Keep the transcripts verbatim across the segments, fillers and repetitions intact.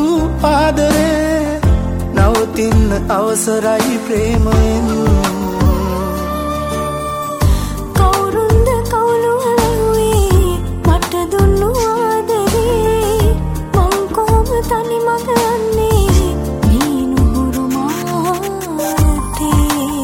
ආදරේ නවතින්න අවසරයි ප්‍රේමයෙන් කවුරුන්ද කවුළු හලුවේ මට දුන්නු ආදරේ මං කොහොම තනි මග යන්නේ මේ නුහුරු මාතේ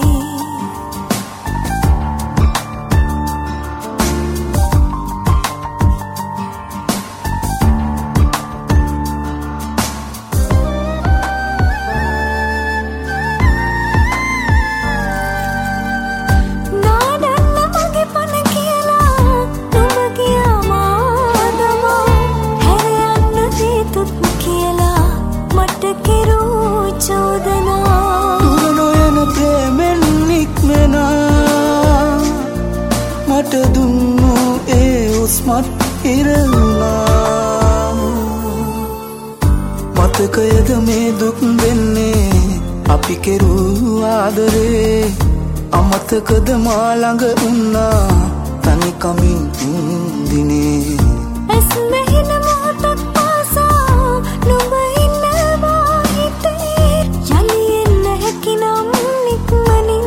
මට දුන්නු ඒ උස්මත් ඉරවුණා මතකයද මේ දුක් දෙන්නේ අපි කෙරූ ආදරේ අමතකද මා ළඟ උන්නා තනිකමින් දිනේ ඇස් මෙහෙන මොහොතක් පාසා නුඹ ඉන්නවා හිතේ යලි එන්න හැකිනම් නික්මනින්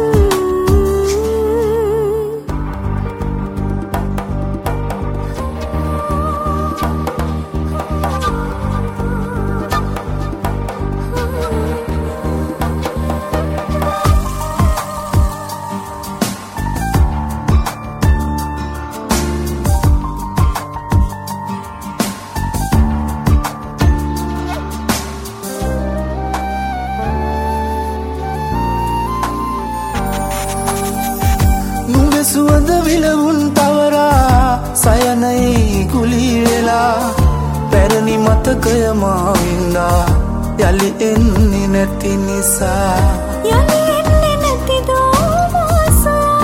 සුවඳ විලවුන් තවරා සයනයි කුලී වෙලා පැරණි මතකය මා වින්දා යලි එන්නේ නැති නිසා යලි එන්නේ නැති දෝමසා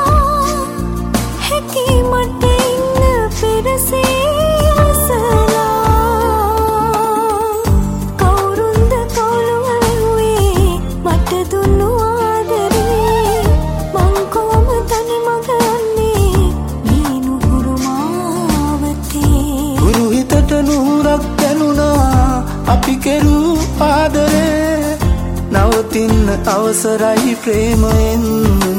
හැකි මට ඉන්න පෙරසේ වසලා කවුරුන්ද කවුළු හලුවේ මට දුන්නු අපි කෙරූ ආදරේ නවතින්න අවසරයි ප්‍රේමයෙන්